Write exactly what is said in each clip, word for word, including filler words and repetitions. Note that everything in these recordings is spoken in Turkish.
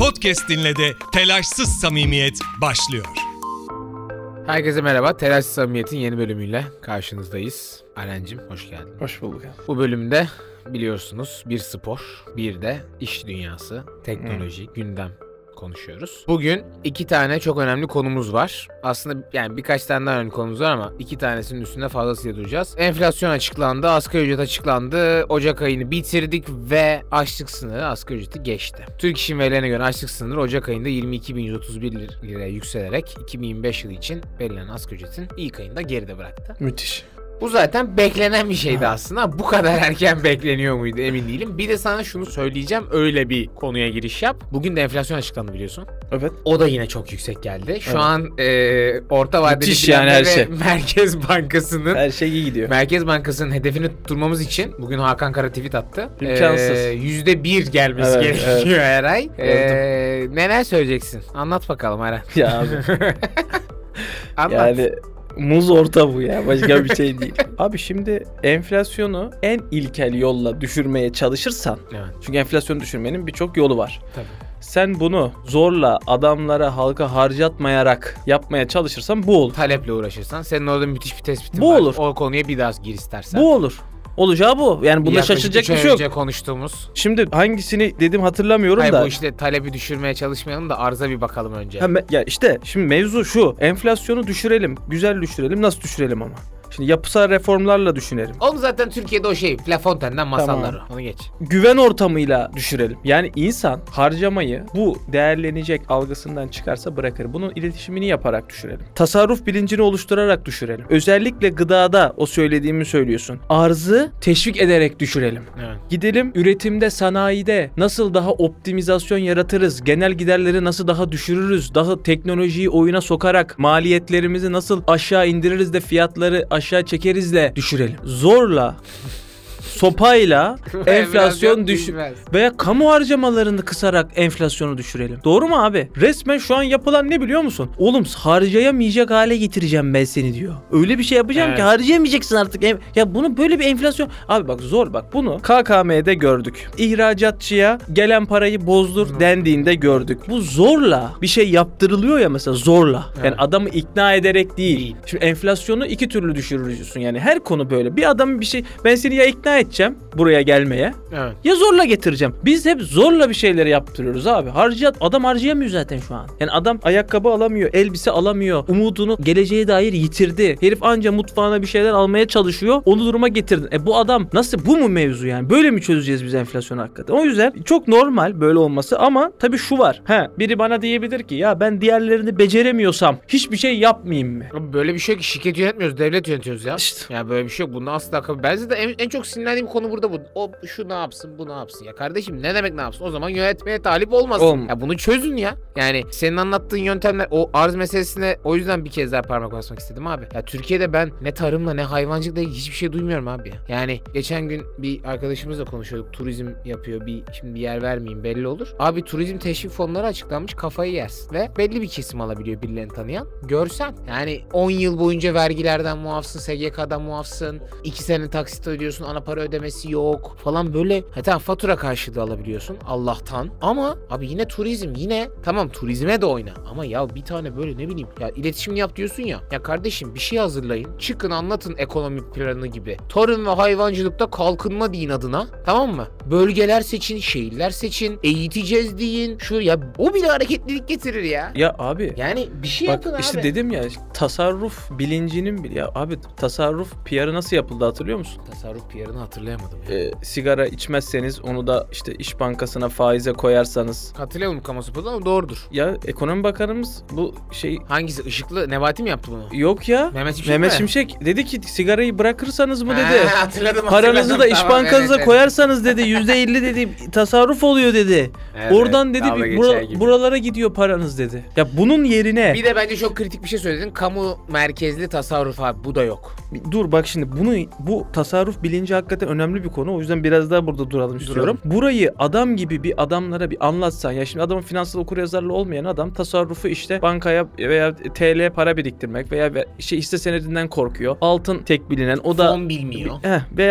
podcast dinle de telaşsız samimiyet başlıyor. Herkese merhaba. Telaşsız Samimiyet'in yeni bölümüyle karşınızdayız. Arencim hoş geldin. Hoş bulduk. Bu bölümde biliyorsunuz bir spor, bir de iş dünyası, teknoloji, hmm. gündem konuşuyoruz. Bugün iki tane çok önemli konumuz var. Aslında yani birkaç tane daha önemli konumuz var ama iki tanesinin üstünde fazlasıyla duracağız. Enflasyon açıklandı, asgari ücret açıklandı. Ocak ayını bitirdik ve açlık sınırı asgari ücreti geçti. Türk İş'in verilerine göre açlık sınırı Ocak ayında yirmi iki bin yüz otuz bir liraya yükselerek iki bin yirmi beş yılı için belirlenen asgari ücretin ilk ayında geride bıraktı. Müthiş. Bu zaten beklenen bir şeydi aslında. Bu kadar erken bekleniyor muydu emin değilim. Bir de sana şunu söyleyeceğim, öyle bir konuya giriş yap. Bugün de enflasyon açıklandı biliyorsun. Evet. O da yine çok yüksek geldi. Şu evet. an e, orta vadeli müthiş yani her şey. Merkez Bankası'nın her şey iyi gidiyor. Merkez Bankası'nın hedefini tutturmamız için bugün Hakan Kara tweet attı. İmkansız. E, yüzde bir gelmesi evet, gerekiyor evet. her ay. E, neler söyleyeceksin? Anlat bakalım Eren. Ya abi. Anlat. Yani muz orta bu ya. Başka bir şey değil. Abi şimdi enflasyonu en ilkel yolla düşürmeye çalışırsan. Evet. Çünkü enflasyonu düşürmenin birçok yolu var. Tabii. Sen bunu zorla adamlara, halka harcatmayarak yapmaya çalışırsan bu olur. Taleple uğraşırsan. Senin orada müthiş bir tespitin bu var. olur. O konuya bir daha gir istersen. Bu olur. Olacağı bu. Yani bunda şaşıracak bir şey yok. Önce konuştuğumuz. Şimdi hangisini dedim hatırlamıyorum Hayır, da. Bu işte talebi düşürmeye çalışmayalım da arza bir bakalım önce. Ha, me- ya işte şimdi mevzu şu. Enflasyonu düşürelim. Güzel düşürelim. Nasıl düşürelim ama? Şimdi yapısal reformlarla düşünelim. Oğlum zaten Türkiye'de o şey La Fontaine'den masalları. Tamam. Onu geç. Güven ortamıyla düşürelim. Yani insan harcamayı bu değerlenecek algısından çıkarsa bırakır. Bunun iletişimini yaparak düşürelim. Tasarruf bilincini oluşturarak düşürelim. Özellikle gıdada o söylediğimi söylüyorsun. Arzı teşvik ederek düşürelim. Evet. Gidelim üretimde, sanayide nasıl daha optimizasyon yaratırız? Genel giderleri nasıl daha düşürürüz? Daha teknolojiyi oyuna sokarak maliyetlerimizi nasıl aşağı indiririz de fiyatları aşağı çekeriz de düşürelim. Zorla sopayla enflasyon düş veya kamu harcamalarını kısarak enflasyonu düşürelim. Doğru mu abi? Resmen şu an yapılan ne biliyor musun? Oğlum harcayamayacak hale getireceğim ben seni diyor. Öyle bir şey yapacağım evet. ki harcayamayacaksın artık. Ya bunu böyle bir enflasyon. Abi bak zor bak bunu K K M'de gördük. İhracatçıya gelen parayı bozdur Hı. dendiğinde gördük. Bu zorla bir şey yaptırılıyor ya mesela zorla. Evet. Yani adamı ikna ederek değil. değil. Şimdi enflasyonu iki türlü düşürürsün. Yani her konu böyle. Bir adamın bir şey ben seni ya ikna edeceğim buraya gelmeye. Evet. Ya zorla getireceğim. Biz hep zorla bir şeyleri yaptırıyoruz abi. Harcayat adam harcayamıyor zaten şu an. Yani adam ayakkabı alamıyor, elbise alamıyor. Umudunu geleceğe dair yitirdi. Herif anca mutfağına bir şeyler almaya çalışıyor. Onu duruma getirdin. E bu adam nasıl bu mu mevzu yani? Böyle mi çözeceğiz biz enflasyonu hakikaten? O yüzden çok normal böyle olması ama tabii şu var. He, biri bana diyebilir ki ya ben diğerlerini beceremiyorsam hiçbir şey yapmayayım mı? Böyle bir şey yok ki şirket yönetmiyoruz, devlet yönetiyoruz ya. İşte. Ya böyle bir şey yok. Bunda asla kabul. Ben zaten en, en çok sinirlendiğim konu burada bu. O şu ne yapsın, bu ne yapsın ya kardeşim ne demek ne yapsın? O zaman yönetmeye talip olmasın. Olma. Ya bunu çözün ya. Yani senin anlattığın yöntemler o arz meselesine o yüzden bir kez daha parmak basmak istedim abi. Ya Türkiye'de ben ne tarımla ne hayvancılıkla ilgili hiçbir şey duymuyorum abi ya. Yani geçen gün bir arkadaşımızla konuşuyorduk. Turizm yapıyor. Bir şimdi bir yer vermeyeyim belli olur. Abi turizm teşvik fonları açıklanmış, kafayı yersin. Ve belli bir kesim alabiliyor birilerini tanıyan. Görsen yani on yıl boyunca vergilerden muafsın, S G K'dan muafsın. iki sene taksit ödüyorsun, ana para ödemesi yok falan böyle. Hatta fatura karşılığı alabiliyorsun Allah'tan. Ama abi yine turizm yine tamam turizme de oyna. Ama ya bir tane böyle ne bileyim ya iletişimini yap diyorsun ya. Ya kardeşim bir şey hazırlayın. Çıkın anlatın ekonomik planı gibi. Tarım ve hayvancılıkta kalkınma deyin adına. Tamam mı? Bölgeler seçin, şehirler seçin. Eğiteceğiz deyin. Şu ya o bile hareketlilik getirir ya. Ya abi. Yani bir şey bak, yapın abi. işte dedim ya tasarruf bilincinin bile ya abi tasarruf P R'ı nasıl yapıldı hatırlıyor musun? Tasarruf P R'ını hatırlayamadım. Ya. Ee, sigara içmezseniz onu da işte İş Bankası'na faize koyarsanız. Hatırlayalım kamu sporu ama doğrudur. Ya Ekonomi Bakanımız bu şey. Hangisi? Işıklı Nebati mi yaptı bunu? Yok ya. Mehmet Şimşek Mehmet mi? Şimşek dedi ki sigarayı bırakırsanız mı dedi. Ha, hatırladım, paranızı hatırladım. da İş Tamam, Bankası'na evet, koyarsanız dedi yüzde elli dedi tasarruf oluyor dedi. Evet, oradan dedi bir, bura, buralara gidiyor paranız dedi. Ya bunun yerine. Bir de bence çok kritik bir şey söyledin. Kamu merkezli tasarruf abi bu da yok. Dur bak şimdi bunu bu tasarruf bilinci hakikaten önemli bir konu. O yüzden biraz daha burada duralım istiyorum. Duralım. Burayı adam gibi bir adamlara bir anlatsan. Ya şimdi adamın finansal okuryazarlığı olmayan adam tasarrufu işte bankaya veya T L para biriktirmek veya şey hisse senedinden korkuyor. Altın tek bilinen o da fon bilmiyor. Heh, veya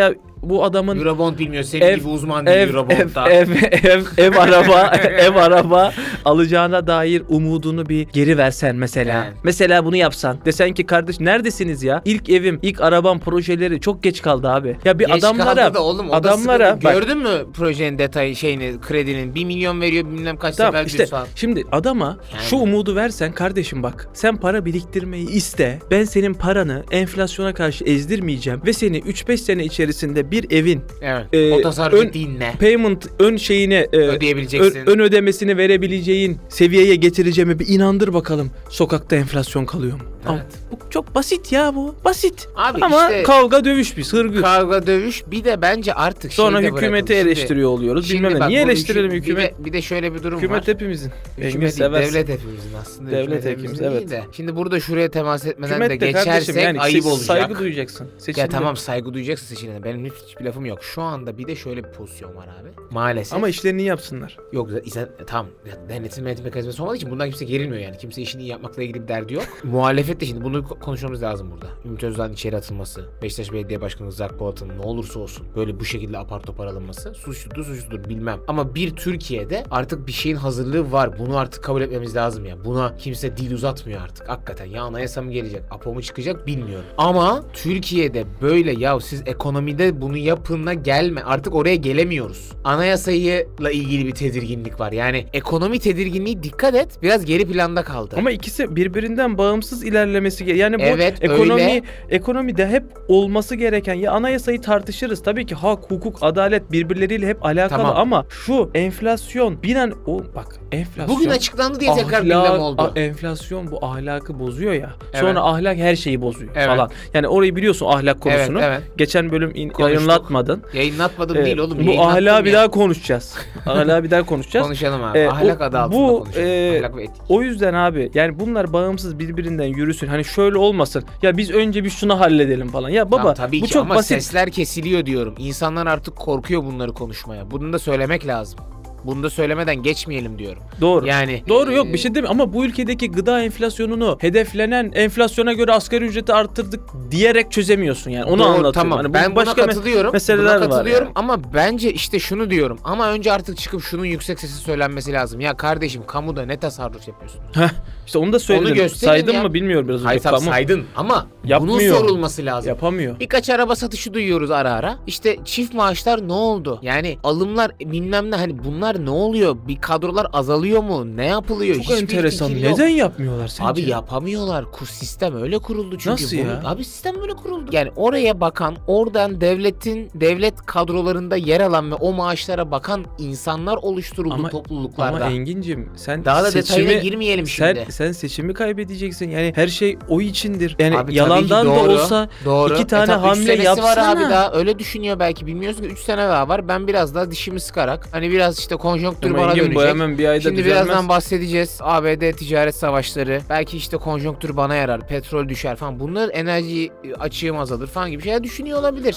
bu adamın Eurobond bilmiyor. Senin ev, gibi uzman değil ev, ev, Eurobond'da. ev, ev, ev araba ev araba alacağına dair umudunu bir geri versen mesela. Yani. Mesela bunu yapsan. Desen ki kardeş neredesiniz ya? İlk evim, ilk arabam projeleri çok geç kaldı abi. Ya bir Geç adamlara kaldı da oğlum, o da adamlara sıkıntı. bak, Gördün mü projenin detayı şeyini, kredinin bir milyon veriyor bilmem kaç tamam, sefer işte düz falan. şimdi adama Yani. şu umudu versen kardeşim bak sen para biriktirmeyi iste. Ben senin paranı enflasyona karşı ezdirmeyeceğim ve seni üç beş sene içerisinde bir evin Evet. e, o tasarruf ön- ettiğin ne? payment ön şeyine e, Ödeyebileceksin. ön, ön ödemesini verebileceğin seviyeye getireceğimi bir inandır bakalım. Sokakta enflasyon kalıyor mu? Evet. Ama bu çok basit ya bu. Basit. Abi Ama işte kavga dövüş bir sırgı. kavga dövüş bir de bence artık Sonra şeyde hükümeti bırakıldı. Şimdi- eleştiriyor oluyoruz. Şimdi Bilmem ne. bak, Niye bu eleştirelim hükü- hükümet? Bir de, bir de şöyle bir durum Hükümet var. hepimizin. Engin Hükümet değil, seversin. devlet hepimizin aslında. Devlet Hükümet hepimiz, hepimizin evet. değil de. Şimdi burada şuraya temas etmeden Hükümet de de kardeşim geçersek yani ayıp siz olacak. saygı duyacaksın. Ya Seçimde. tamam, saygı duyacaksın seçimine. Benim hiçbir lafım yok. Şu anda bir de şöyle bir pozisyon var abi. Maalesef. Ama işlerini iyi yapsınlar. Yok zaten tamam, denetim denetim mekanizması olmadığı için bundan kimse gerilmiyor yani. Kimse işini iyi yapmakla ilgili bir derdi yok. Muhalefet de şimdi bunu ko- konuşmamız lazım burada. Ümit Özdağ'ın içeri atılması, Beşiktaş Belediye Başkanı Zak Polat'ın ne olursa olsun böyle bu şekilde apar topar alınması suçludur suçludur bilmem. Ama bir Türkiye'de artık bir şeyin hazırlığı var. Bunu artık kabul etmemiz lazım ya. Buna kimse dil uzatmıyor artık. Hakikaten ya anayasa mı gelecek, apo mu çıkacak bilmiyorum. Ama Türkiye'de böyle ya siz ekonomide bunu yapınla gelme. Artık oraya gelemiyoruz. Anayasayla ilgili bir tedirginlik var. Yani ekonomi tedirginliği dikkat et biraz geri planda kaldı. Ama ikisi birbirinden bağımsız ilerlemesi gerekiyor. Yani bu Evet, ekonomi öyle. ekonomide hep olması gereken ya anayasayı tartışırız. Tabii ki hak, hukuk, adalet birbirleriyle hep alakalı Tamam. ama şu enflasyon binen o bak enflasyon Bugün açıklandı diye tekrar ahlak- gündem oldu. a- enflasyon bu ahlakı bozuyor ya. Evet. Sonra ahlak her şeyi bozuyor Evet. falan. Yani orayı biliyorsun ahlak konusunu. Evet, evet. Geçen bölüm in- Konuştuk. yayınlatmadın. Yayınlatmadım Ee, değil oğlum. Bu yayınlattım ahlakı bir ya. daha konuşacağız. Ahlakı bir daha konuşacağız. Konuşalım abi. Ee, Ahlak o- adı altında bu, konuşalım. e, Ahlak ve etik. O yüzden abi yani bunlar bağımsız birbirinden yürüsün. Hani şöyle olmasın. Ya biz önce bir şunu halledelim falan. Ya baba Tamam, tabii bu ki çok ama basit. sesler kesiliyor diyorum. İnsanlar artık korkuyor bunları konuşmaya. Bunu da söylemek lazım. Bunu da söylemeden geçmeyelim diyorum. Doğru. Yani Doğru yok e, bir şey demiyorum ama bu ülkedeki gıda enflasyonunu hedeflenen enflasyona göre asgari ücreti arttırdık diyerek çözemiyorsun yani. Onu Doğru, anlatıyorum. Tamam. Hani bu ben buna başka me- katılıyorum. meseleler buna var katılıyorum yani. ama bence işte şunu diyorum. Ama önce artık çıkıp şunun yüksek sesi söylenmesi lazım. Ya kardeşim kamuda ne tasarruf yapıyorsunuz? Heh, işte onu da söyledim. Onu gösterin Saydın ya. mı bilmiyorum biraz önce. Hayır tabii Kamu saydın ama Yapmıyor. bunun sorulması lazım. yapamıyor. Birkaç araba satışı duyuyoruz ara ara. İşte çift maaşlar ne oldu? Yani alımlar bilmem ne, hani bunlar ne oluyor? Bir kadrolar azalıyor mu? Ne yapılıyor? Çok Hiçbir enteresan. fikir yok. Neden yapmıyorlar sence? Abi yapamıyorlar. Kur sistem öyle kuruldu çünkü. Nasıl bunu- ya? Abi sistem böyle kuruldu. Yani oraya bakan, oradan devletin devlet kadrolarında yer alan ve o maaşlara bakan insanlar oluşturuldu Ama- topluluklarda. Ama Engin'cim sen Daha da seçimi, detayına girmeyelim sen, şimdi. sen seçimi kaybedeceksin. Yani her şey o içindir. Yani Abi tabii yalandan ki da doğru, olsa doğru. iki tane tabii üç hamle senesi yapsana. var abi daha öyle düşünüyor belki bilmiyorsun ki üç sene daha var. Ben biraz daha dişimi sıkarak hani biraz işte konjonktür Ama bana Engin bu dönecek. hemen bir ayda Şimdi düzelmez. birazdan bahsedeceğiz. A B D ticaret savaşları. Belki işte konjonktür bana yarar. Petrol düşer falan. Bunlar enerji açığım azalır falan gibi şeyler düşünüyor olabilir.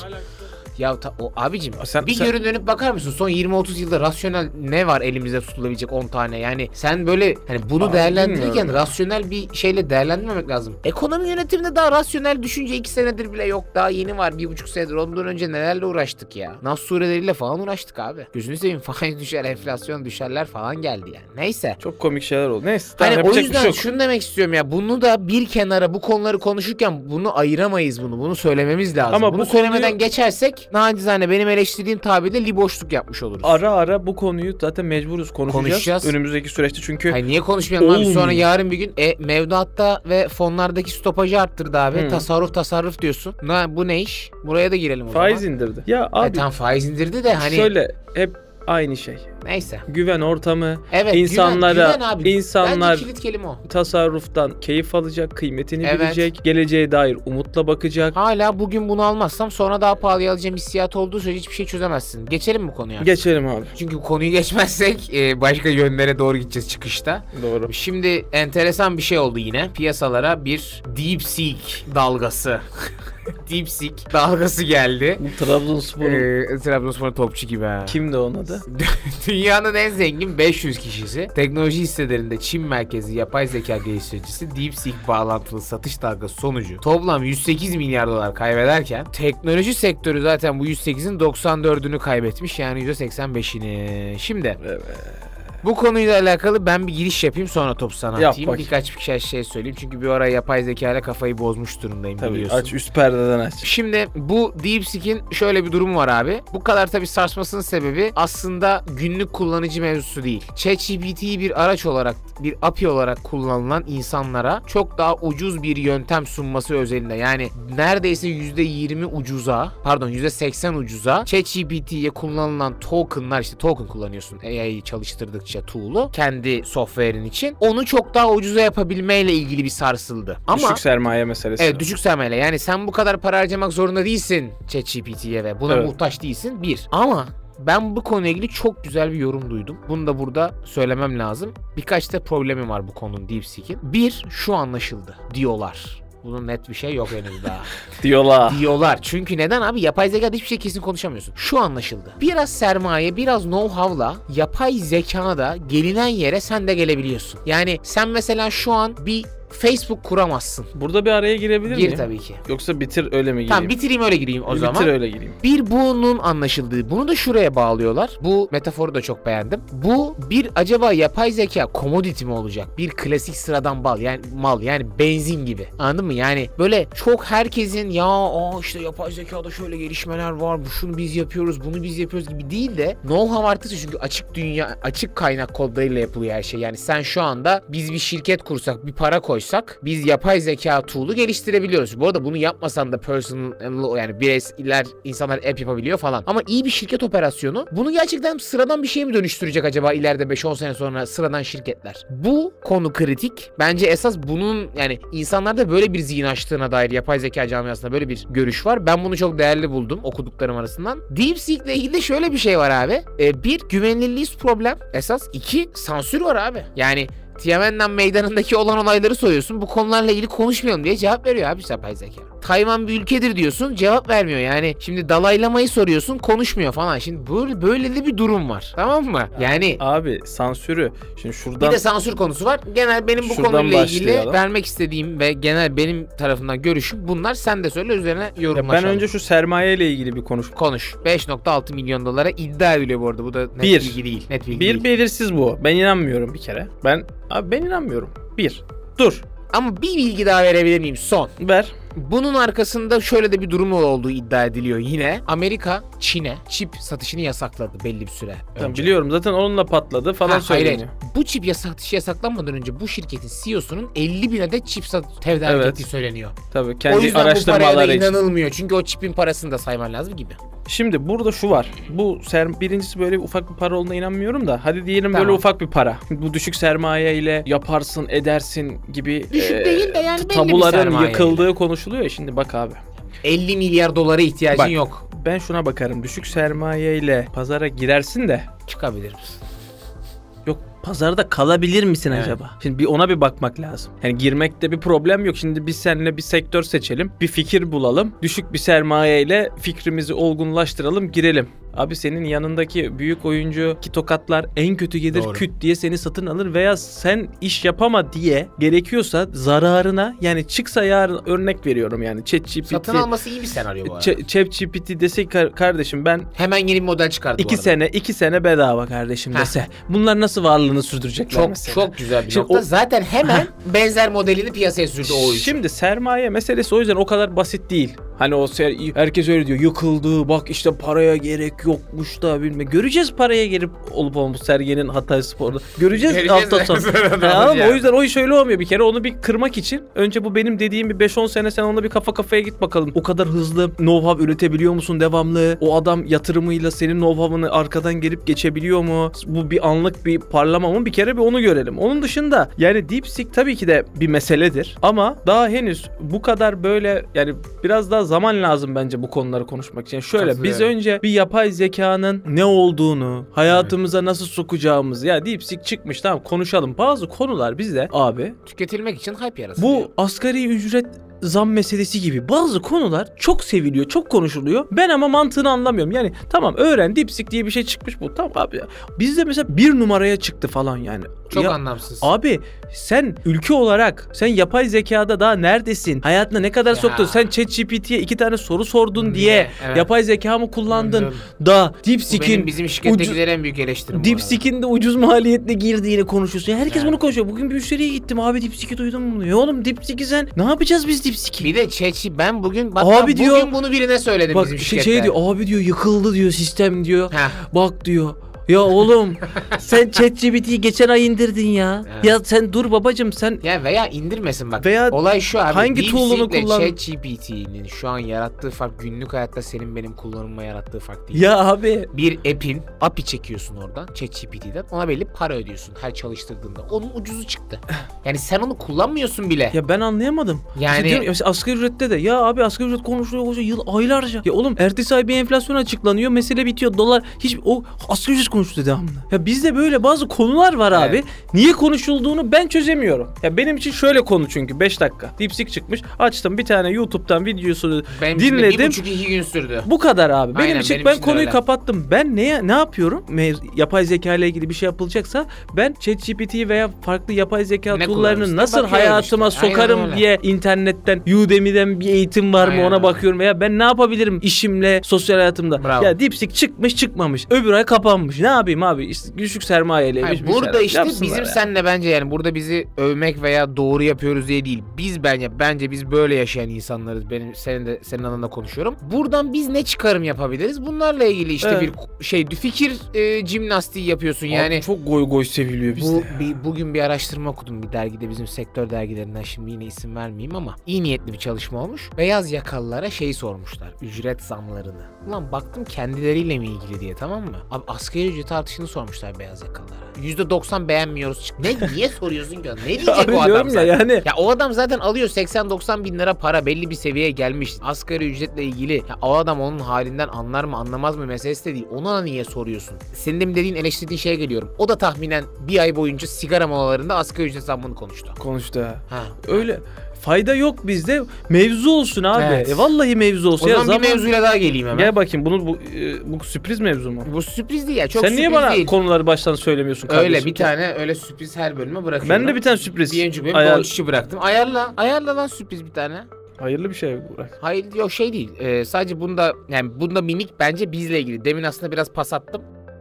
Ya ta- o abicim Sen- bir sen- görün dönüp bakar mısın? Son yirmi otuz yılda rasyonel ne var elimizde tutulabilecek on tane? Yani sen böyle hani bunu Abi değerlendirirken bilmiyorum. rasyonel bir şeyle değerlendirmemek lazım. Ekonomi yönetiminde daha rasyonel düşünce iki senedir bile yok. Daha yeni var. Bir buçuk senedir. Ondan önce nelerle uğraştık ya? Nas sureleriyle falan uğraştık abi. Gözünü seveyim, faiz düşer, enflasyon düşerler falan geldi yani. Neyse. Çok komik şeyler oldu. Neyse. Tamam, Hani o yapacak bir yüzden şey yok. şunu demek istiyorum ya, bunu da bir kenara bu konuları konuşurken bunu ayıramayız bunu. Bunu söylememiz lazım. Ama bunu bu söylemeden konuyu- geçersek nacizane benim eleştirdiğim tabirle liboşluk yapmış oluruz. Ara ara bu konuyu zaten mecburuz konuşacağız. Konuşacağız. Önümüzdeki süreçte çünkü Hayır, niye konuşmayalım abi? Olmuyor. Sonra yarın bir gün e, mevduatta ve fonlardaki stopajı arttırdı abi. Hı. Tasarruf tasarruf diyorsun. Ne, bu ne iş? Buraya da girelim o faiz zaman. indirdi. Ya E, abi tam faiz indirdi de hani şöyle hep aynı şey. neyse. Güven ortamı, Evet, insanlara, güven, güven abi. insanlar Bence kilit kelime o. tasarruftan keyif alacak, kıymetini Evet. bilecek, geleceğe dair umutla bakacak. Hala bugün bunu almazsam sonra daha pahalıya alacağım hissiyat olduğu sürece hiçbir şey çözemezsin. Geçelim mi konuya? Geçelim abi. Çünkü bu konuyu geçmezsek e, başka yönlere doğru gideceğiz çıkışta. Doğru. Şimdi enteresan bir şey oldu yine. Piyasalara bir DeepSeek dalgası. DeepSeek dalgası geldi. Bu Trabzonspor'un Ee, Trabzonspor topçu gibi ha. kimdi onun adı? Dünyanın en zengin beş yüz kişisi, teknoloji hisselerinde Çin merkezli yapay zeka geliştiricisi DeepSeek bağlantılı satış dalgası sonucu toplam yüz sekiz milyar dolar kaybederken teknoloji sektörü zaten bu yüz sekizin doksan dördünü kaybetmiş, yani yüzde seksen beşini. Şimdi Evet. bu konuyla alakalı ben bir giriş yapayım, sonra topu sana Yap atayım. bakayım. Birkaç bir şey, şey söyleyeyim çünkü bir ara yapay zeka ile kafayı bozmuş durumdayım, Tabii biliyorsun. aç, üst perdeden aç. Şimdi bu DeepSeek'in şöyle bir durumu var abi. Bu kadar tabii sarsmasının sebebi aslında günlük kullanıcı mevzusu değil. ChatGPT'yi bir araç olarak, bir A P I olarak kullanılan insanlara çok daha ucuz bir yöntem sunması özelinde. Yani neredeyse yüzde yirmi ucuza, pardon yüzde seksen ucuza ChatGPT'ye kullanılan tokenlar, işte token kullanıyorsun A I'yi çalıştırdıkça tool'u kendi software'in için. Onu çok daha ucuza yapabilmeyle ilgili bir sarsıldı. Ama Düşük sermaye meselesi. evet, düşük sermayeyle. Yani sen bu kadar para harcamak zorunda değilsin ChatGPT'ye ve buna Evet. muhtaç değilsin. Bir. Ama ben bu konuyla ilgili çok güzel bir yorum duydum. Bunu da burada söylemem lazım. Birkaç da problemi var bu konunun, DeepSeek'in. Bir, şu anlaşıldı diyorlar. Bunun net bir şey yok henüz daha. Diyorlar. Diyorlar. Çünkü neden abi? Yapay zekada hiçbir şey kesin konuşamıyorsun. Şu anlaşıldı. Biraz sermaye, biraz know-how'la yapay zekada gelinen yere sen de gelebiliyorsun. Yani sen mesela şu an bir Facebook kuramazsın. Burada bir araya girebilir miyim? Gir tabii ki. Yoksa bitir öyle mi gireyim? Tamam, bitireyim öyle gireyim o Bir zaman. Bitir öyle gireyim. Bir, bunun anlaşıldığı. Bunu da şuraya bağlıyorlar. Bu metaforu da çok beğendim. Bu bir, acaba yapay zeka commodity mi olacak? Bir klasik sıradan bal, yani mal, yani benzin gibi. Anladın mı? Yani böyle çok herkesin ya aa işte yapay zekada şöyle gelişmeler var, bu şunu biz yapıyoruz, bunu biz yapıyoruz gibi değil de know-how artısı, çünkü açık dünya, açık kaynak kodlarıyla yapılıyor her şey. Yani sen şu anda biz bir şirket kursak, bir para koysak, biz yapay zeka tool'u geliştirebiliyoruz. Bu arada bunu yapmasan da personal, yani bireyler, insanlar app yapabiliyor falan. Ama iyi bir şirket operasyonu bunu gerçekten sıradan bir şeye mi dönüştürecek acaba ileride beş on sene sonra sıradan şirketler? Bu konu kritik. Bence esas bunun, yani insanlarda böyle bir zihin açtığına dair yapay zeka camiasında böyle bir görüş var. Ben bunu çok değerli buldum okuduklarım arasından. DeepSeek ile ilgili de şöyle bir şey var abi. Ee, bir, güvenilirliği problem esas. İki, sansür var abi. Yani Tiananmen meydanındaki olan olayları soruyorsun. Bu konularla ilgili konuşmayalım diye cevap veriyor abi yapay zeka. Tayvan bir ülkedir diyorsun, cevap vermiyor. Yani şimdi Dalai Lama'yı soruyorsun, konuşmuyor falan. Şimdi böyle böyle de bir durum var. Tamam mı? Yani Abi sansürü. Şimdi şuradan bir de sansür konusu var. Genel benim bu Şuradan konuyla ilgili başlayalım. vermek istediğim ve genel benim tarafından görüşüm bunlar. Sen de söyle, üzerine Ya yorumlaşalım. ben önce şu sermaye ile ilgili bir konuş. Konuş. beş nokta altı milyon dolara iddia ediliyor bu arada. Bu da net Bir. bilgi değil. Net bilgi Bir değil. belirsiz bu. Ben inanmıyorum bir kere. Ben abi ben inanmıyorum. Bir. Dur. Ama bir bilgi daha verebilir miyim? Son. Ver. Bunun arkasında şöyle de bir durum olduğu iddia ediliyor yine. Amerika Çin'e çip satışını yasakladı belli bir süre Tamam, önce. biliyorum zaten onunla patladı falan Ha, hayır, söyleniyor. hayır. Bu çip satışı yasaklanmadan önce bu şirketin C E O'sunun elli bin adet çip sat- tedarik Evet. ettiği söyleniyor. Tabii O kendi yüzden bu paraya da araştırmaları için. inanılmıyor. Çünkü o çipin parasını da sayman lazım gibi. Şimdi burada şu var. Bu ser, birincisi böyle ufak bir para olduğuna inanmıyorum da. Hadi diyelim Tamam. böyle ufak bir para. Bu düşük sermaye ile yaparsın, edersin gibi Düşük e, değil de yani belli bir tabuların sermaye. yıkıldığı konuşuluyor ya. Şimdi bak abi. elli milyar dolara ihtiyacın Bak. yok. Ben şuna bakarım. Düşük sermaye ile pazara girersin de Çıkabilir misin? yok pazarda kalabilir misin Evet. acaba? Şimdi bir ona bir bakmak lazım. Yani girmekte bir problem yok. Şimdi biz seninle bir sektör seçelim. Bir fikir bulalım. Düşük bir sermaye ile fikrimizi olgunlaştıralım, girelim. Abi senin yanındaki büyük oyuncu ki tokatlar en kötü gelir Doğru. küt diye seni satın alır veya sen iş yapama diye gerekiyorsa zararına, yani çıksa yarın örnek veriyorum yani ChatGPT Satın alması iyi bir senaryo bu arada. Ç- ChatGPT dese ki, "Kar- kardeşim ben Hemen yeni bir model çıkardı bu iki arada. sene iki sene bedava kardeşim" Heh. dese. Bunlar nasıl varlığını sürdürecekler Çok mesela? çok güzel bir Şimdi nokta. o- Zaten hemen benzer modelini piyasaya sürdü o oyuncu. Şimdi sermaye meselesi o yüzden o kadar basit değil. Hani o ser- herkes öyle diyor, yıkıldı bak işte paraya gerek yokmuş da bilme. Göreceğiz paraya gelip olup olmuş Sergen'in Hatay Spor'da. Göreceğiz, Göreceğiz hafta sonu. sonra ne Ya ama olacak? o yüzden o iş öyle olmuyor bir kere. Onu bir kırmak için önce bu benim dediğim bir beş on sene sen onunla bir kafa kafaya git bakalım. O kadar hızlı know-how üretebiliyor musun devamlı? O adam yatırımıyla senin know-how'ını arkadan gelip geçebiliyor mu? Bu bir anlık bir parlama mı? Bir kere bir onu görelim. Onun dışında yani DeepSeek tabii ki de bir meseledir. Ama daha henüz bu kadar böyle yani biraz daha zaman lazım bence bu konuları konuşmak için. Şöyle biz Katılıyorum. önce bir yapay zekanın ne olduğunu, hayatımıza nasıl sokacağımızı, ya DeepSeek çıkmış tamam konuşalım. Bazı konular bizde abi Tüketilmek için hype yaratılıyor. bu asgari ücret zam meselesi gibi bazı konular çok seviliyor, çok konuşuluyor. Ben ama mantığını anlamıyorum. Yani tamam öğren, DeepSeek diye bir şey çıkmış bu. Tamam abi. Bizde mesela bir numaraya çıktı falan yani. Çok ya, anlamsız. Abi sen ülke olarak sen yapay zekada daha neredesin? Hayatına ne kadar Ya. soktun? Sen ChatGPT'ye iki tane soru sordun Niye? diye Evet. yapay zeka mı kullandın? Anladım. Da Bu DeepSeek'in benim bizim şirkettekilerin en büyük eleştirim. bu DeepSeek'in de ucuz maliyetle girdiğini konuşuyorsun. Ya herkes Evet. bunu konuşuyor. Bugün bir müşteriye gittim. Abi DeepSeek'i duydun mu? Ya oğlum DeepSeek'i sen ne yapacağız biz arada. DeepSeek'i? Bir de ChatGPT ben bugün bak Abi bugün diyor- bunu birine söyledim Bak bizim şey, şirkette. şey diyor. Abi diyor yıkıldı diyor sistem diyor. Heh. Bak diyor. Ya oğlum sen ChatGPT'yi geçen ay indirdin ya. Evet. Ya sen dur babacım sen Ya veya indirmesin bak. Veya olay şu abi. hangi tool'unu kullan- ChatGPT'nin şu an yarattığı fark günlük hayatta senin benim kullanımıma yarattığı fark değil. ya abi Bir app'in A P I çekiyorsun oradan ChatGPT'den. Ona belli para ödüyorsun her çalıştırdığında. Onun ucuzu çıktı. Yani sen onu kullanmıyorsun bile. ya ben anlayamadım. Yani- İşte diyorum ya mesela asgari ücrette de ya abi asgari ücret konuşuluyor hoca yıl aylarca. Ya oğlum ertesi ay bir enflasyon açıklanıyor. Mesele bitiyor. Dolar hiç o asgari ücret konuşuluyor devamlı. Ya bizde böyle bazı konular var abi. Evet. Niye konuşulduğunu ben çözemiyorum. Ya benim için şöyle konu çünkü beş dakika. DeepSeek çıkmış. Açtım bir tane YouTube'dan videosunu Benim için de dinledim. bir buçuk iki gün sürdü. Bu kadar abi. Benim Aynen, için benim ben için de konuyu öyle. kapattım. Ben neye ne yapıyorum? Me- yapay zeka ile ilgili bir şey yapılacaksa ben ChatGPT veya farklı yapay zeka Ne tool'larını kullanırsın? nasıl Bakıyorum hayatıma işte. Aynen sokarım öyle. diye internetten Udemy'den bir eğitim var mı Aynen ona öyle. bakıyorum veya ben ne yapabilirim işimle, sosyal hayatımda. Bravo. Ya DeepSeek çıkmış çıkmamış. Öbür ay kapanmış. Ne yapayım abi? İşte düşük sermayeliymiş. Hayır, bir burada şeyler. işte Yapsınlar bizim ya. senle bence yani burada bizi övmek veya doğru yapıyoruz diye değil. Biz bence bence biz böyle yaşayan insanlarız. Benim senin de senin adına konuşuyorum. Buradan biz ne çıkarım yapabiliriz? Bunlarla ilgili işte Evet. bir şey fikir e, jimnastiği yapıyorsun Abi yani. çok goy goy seviliyor bizde. Bu ya. bir, bugün bir araştırma okudum bir dergide bizim sektör dergilerinden şimdi yine isim vermeyeyim ama iyi niyetli bir çalışma olmuş. Beyaz yakalılara şey sormuşlar ücret zamlarını. Ulan baktım kendileriyle mi ilgili diye tamam mı? Abi asgari ücret artışını sormuşlar beyaz yakalılara. yüzde doksan beğenmiyoruz. Ne niye soruyorsun ki? Ne diyecek Abi o adam diyorum ya zaten? yani. Ya o adam zaten alıyor seksen doksan bin lira para belli bir seviyeye gelmiş. Asgari ücretle ilgili. Ya o adam onun halinden anlar mı anlamaz mı meselesi de değil. Ona niye soruyorsun? Senin de dediğin eleştirdiğin şeye geliyorum. O da tahminen bir ay boyunca sigara molalarında asgari ücret zammını konuştu. Konuştu ha. Ha. Öyle. Fayda yok bizde. Mevzu olsun abi. Evet. E vallahi mevzu olsun. O Ya zaman bir mevzuyla daha geleyim hemen. Gel bakayım bunu bu, e, bu sürpriz mevzu mu? Bu sürpriz değil ya. Çok Sen sürpriz niye bana değil. konuları baştan söylemiyorsun kardeşim? Öyle bir tane öyle sürpriz her bölüme bırakıyorum. Ben de bir tane sürpriz. Bir önceki bölüm Ayar- Boğaziçi bıraktım. Ayarla. Ayarla lan sürpriz bir tane. Hayırlı bir şey bırak. Hayır yok şey değil. Ee, sadece bunda yani bunda minik bence bizle ilgili. Demin aslında biraz pas attım.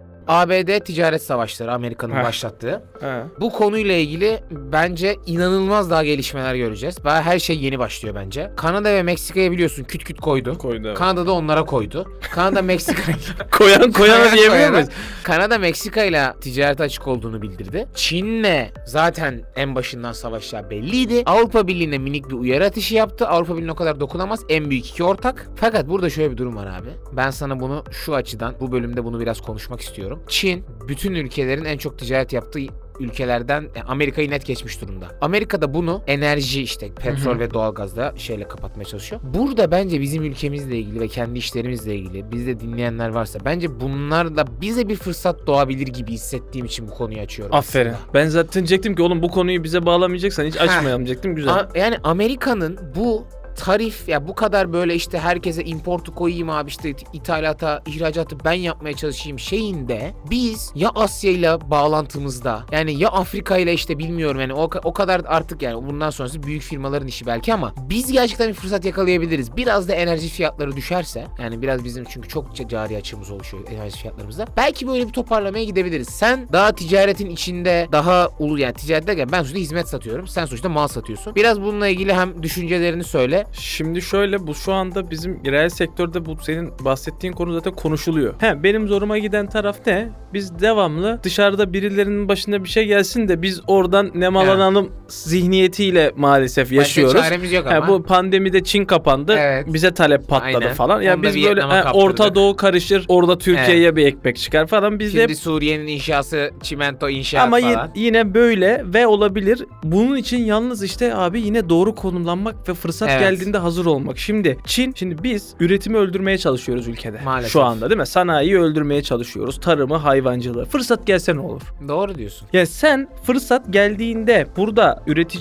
A B D ticaret savaşları Amerika'nın Heh. başlattığı. He. Bu konuyla ilgili bence inanılmaz daha gelişmeler göreceğiz. Daha her şey yeni başlıyor bence. Kanada ve Meksika'ya biliyorsun küt küt koydu. Koydu. Kanada da onlara koydu. Kanada Meksika Koyan koyana diyebiliyor koyana. muyuz? Kanada Meksika ile ticarete açık olduğunu bildirdi. Çin'le zaten en başından savaşlar belliydi. Avrupa Birliği'ne minik bir uyarı atışı yaptı. Avrupa Birliği o kadar dokunamaz. En büyük iki ortak. Fakat burada şöyle bir durum var abi. Ben sana bunu şu açıdan bu bölümde bunu biraz konuşmak istiyorum. Çin bütün ülkelerin en çok ticaret yaptığı ülkelerden yani Amerika'yı net geçmiş durumda. Amerika'da bunu enerji işte petrol Hı hı. ve doğalgazla şeyle kapatmaya çalışıyor. Burada bence bizim ülkemizle ilgili ve kendi işlerimizle ilgili bizde dinleyenler varsa bence bunlarla bize bir fırsat doğabilir gibi hissettiğim için bu konuyu açıyorum. Aferin. aslında. Ben zaten diyecektim ki oğlum bu konuyu bize bağlamayacaksan hiç Heh. açmayalım diyecektim. Güzel. A- yani Amerika'nın bu tarif ya bu kadar böyle işte herkese importu koyayım abi işte ithalata, ihracatı ben yapmaya çalışayım şeyinde biz ya Asya ile bağlantımızda yani ya Afrika ile işte bilmiyorum yani o, o kadar artık yani bundan sonrası büyük firmaların işi belki ama biz gerçekten bir fırsat yakalayabiliriz. Biraz da enerji fiyatları düşerse yani biraz bizim çünkü çok cari açığımız oluşuyor enerji fiyatlarımızda. Belki böyle bir toparlamaya gidebiliriz. Sen daha ticaretin içinde daha ulu yani ticaret derken ben sonuçta hizmet satıyorum. Sen sonuçta mal satıyorsun. Biraz bununla ilgili hem düşüncelerini söyle. Şimdi şöyle bu şu anda bizim reel sektörde bu senin bahsettiğin konu zaten konuşuluyor. He benim zoruma giden taraf ne? Biz devamlı dışarıda birilerinin başına bir şey gelsin de biz oradan nemalanalım zihniyetiyle maalesef yaşıyoruz. Başka çaremiz yok ama. He, bu pandemide Çin kapandı. Evet. Bize talep patladı Aynen. falan. Ya Onu da biz böyle Vietnam'a he, kaptırdık. Orta Doğu karışır. Orada Türkiye'ye bir ekmek çıkar falan. Biz de Şimdi hep Suriye'nin inşası, çimento inşaat ama y- falan. yine böyle ve olabilir. Bunun için yalnız işte abi yine doğru konumlanmak ve fırsat Evet. geldiğinde hazır olmak. Şimdi Çin, şimdi biz üretimi öldürmeye çalışıyoruz ülkede. Maalesef. Şu anda değil mi? Sanayiyi öldürmeye çalışıyoruz. Tarımı, hayvancılığı. Fırsat gelse ne olur? Doğru diyorsun. Ya sen fırsat geldiğinde burada üretecek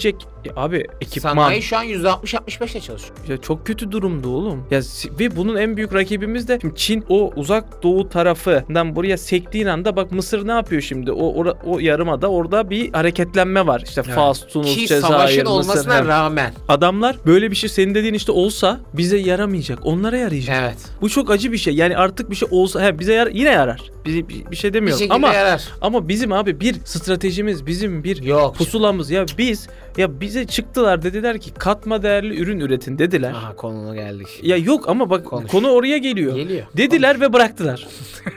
Ya abi ekipman. Sanayi şu an yüzde altmış altmış beşle çalışıyor. Ya çok kötü durumda oğlum. Ya ve bunun en büyük rakibimiz de şimdi Çin, o uzak doğu tarafından buraya sektiğin anda bak Mısır ne yapıyor şimdi? O o, o yarımada orada bir hareketlenme var. İşte Evet. Fas, Tunus, Ki Cezayir, savaşın Mısır. olmasına Hem. rağmen. Adamlar böyle bir şey senin dediğin işte olsa bize yaramayacak. Onlara yarayacak. Evet. Bu çok acı bir şey. Yani artık bir şey olsa he, bize yar, yine yarar. Bir, bir, bir şey Bir demiyorum şekilde ama yarar. ama bizim abi bir stratejimiz, bizim bir Yok. pusulamız ya biz ya bize çıktılar dediler ki katma değerli ürün üretin dediler. Aha konuna geldik. Ya yok ama bak Konuş. konu oraya geliyor. Geliyor. Dediler ve bıraktılar.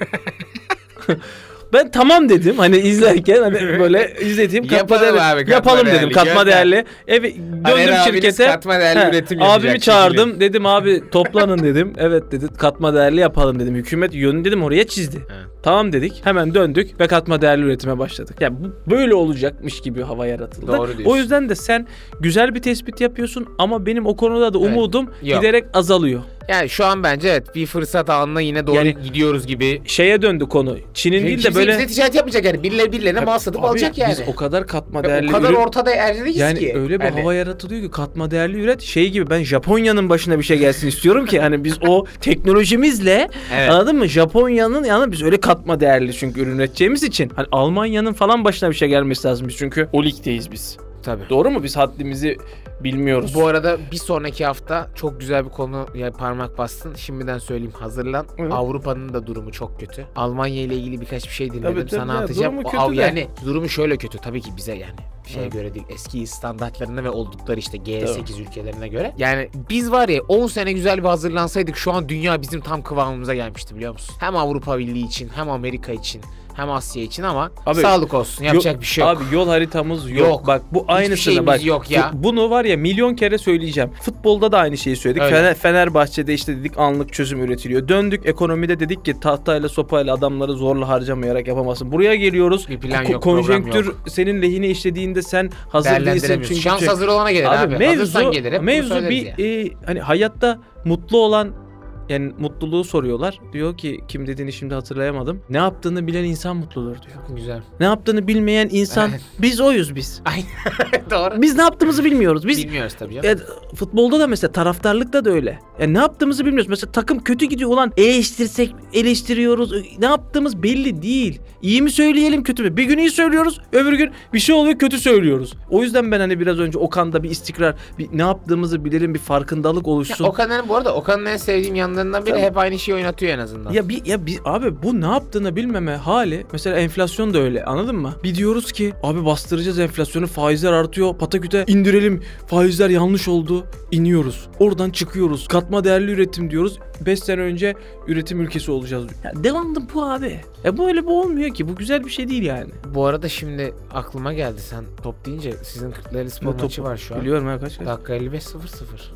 Ben tamam dedim hani izlerken hani böyle izlediğim katma Yapalım değerli abi, katma yapalım dedim değerli, katma gönder. değerli. Evet Taner döndüm abiniz şirkete. katma değerli He, üretim yapacak abimi çağırdım dedim abi toplanın dedim. Evet dedi katma değerli yapalım dedim. Hükümet yönünü dedim oraya çizdi. He. Tamam dedik. Hemen döndük ve katma değerli üretime başladık. Ya bu böyle olacakmış gibi hava yaratıldı. Doğru diyorsun. O yüzden de sen güzel bir tespit yapıyorsun ama benim o konuda da Evet. umudum Yok. giderek azalıyor. Yani şu an bence evet bir fırsat anına yine doğru Yani- gidiyoruz gibi. Şeye döndü konu. Çin'in değil de Kimse böyle bize ticaret yapmayacak yani. Birileri birilerine mal satıp Abi, alacak yani. Biz o kadar katma Ve değerli o kadar ürün ortada erdiyiz yani ki. öyle bir Yani hava yaratılıyor ki katma değerli üret şey gibi ben Japonya'nın başına bir şey gelsin istiyorum ki hani biz o teknolojimizle Evet. anladın mı? Japonya'nın yani biz öyle katma değerli çünkü ürün üreteceğimiz için hani Almanya'nın falan başına bir şey gelmesi lazım biz çünkü o ligdeyiz biz. Tabii. Doğru mu? Biz haddimizi bilmiyoruz. Bu arada bir sonraki hafta çok güzel bir konu ya parmak bastın. Şimdiden söyleyeyim hazırlan. Evet. Avrupa'nın da durumu çok kötü. Almanya ile ilgili birkaç bir şey dinledim. Tabii, tabii Sana ya, atacağım. durumu O- kötü av- de. yani durumu şöyle kötü tabii ki bize yani. Şeye Evet. göre değil. Eski standartlarına ve oldukları işte G sekiz ülkelerine göre. Yani biz var ya on sene güzel bir hazırlansaydık şu an dünya bizim tam kıvamımıza gelmişti biliyor musun? Hem Avrupa Birliği için hem Amerika için hem Asya için ama Abi, sağlık olsun. Yapacak Yo- bir şey yok. Abi yol haritamız yok. Yok. Bak bu aynısını şeyimiz bak. yok ya. bu- Bunu var ya milyon kere söyleyeceğim. Futbolda da aynı şeyi söyledik. Öyle. Fener, Fenerbahçe'de işte dedik anlık çözüm üretiliyor. Döndük ekonomide dedik ki tahtayla sopayla adamları zorla harcamayarak yapamazsın. Buraya geliyoruz. Bir plan Ko- yok, program Konjonktür yok. senin lehine işlediğinde sen hazır değilsin Değerlendiremiyorsun. çünkü. Şans hazır olana gelir abi. Abi Hazırsan mevzu, gelir. Hep bunu mevzu söyleriz bir ya. e, hani hayatta mutlu olan yani mutluluğu soruyorlar. Diyor ki kim dediğini şimdi hatırlayamadım. Ne yaptığını bilen insan mutludur diyor. Güzel. Ne yaptığını bilmeyen insan Evet. biz oyuz biz. Aynen. Doğru. Biz ne yaptığımızı bilmiyoruz. Biz Bilmiyoruz tabii canım. e, futbolda da mesela taraftarlıkta da öyle. Yani ne yaptığımızı bilmiyoruz. Mesela takım kötü gidiyor ulan eleştirsek eleştiriyoruz. Ne yaptığımız belli değil. İyi mi söyleyelim kötü mü? Bir gün iyi söylüyoruz, öbür gün bir şey oluyor kötü söylüyoruz. O yüzden ben hani biraz önce Okan'da bir istikrar, bir ne yaptığımızı bilelim, bir farkındalık oluşsun. Ya, Okan'ın bu arada Okan'ın en sevdiğim yanlarından biri Tabii. hep aynı şeyi oynatıyor en azından. Ya bir ya bir abi bu ne yaptığını bilmeme hali mesela enflasyon da öyle anladın mı? Bir diyoruz ki abi bastıracağız enflasyonu faizler artıyor pataküte indirelim faizler yanlış oldu iniyoruz. Oradan çıkıyoruz katma değerli üretim diyoruz beş sene önce üretim ülkesi olacağız. Ya devamlı bu abi. Ya böyle bu olmuyor ki bu güzel bir şey değil yani. Bu arada şimdi aklıma geldi sen top deyince sizin Kırklareli Spor Bu maçı topu var şu an. Biliyorum ha kaç kaç. Dakika elli beş sıfır sıfır.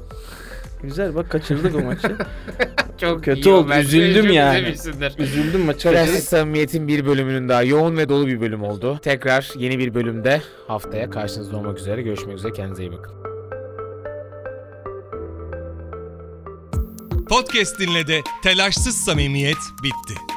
Güzel bak kaçırdık o maçı. Çok Kötü iyi oldu, ben üzüldüm çok yani. üzülmüşsündür. Üzüldüm maçı Prens kaçırdık. Samimiyet'in bir bölümünün daha yoğun ve dolu bir bölüm oldu. Tekrar yeni bir bölümde haftaya karşınızda olmak üzere. Görüşmek üzere. Kendinize iyi bakın. Podcast dinle de telaşsız samimiyet bitti.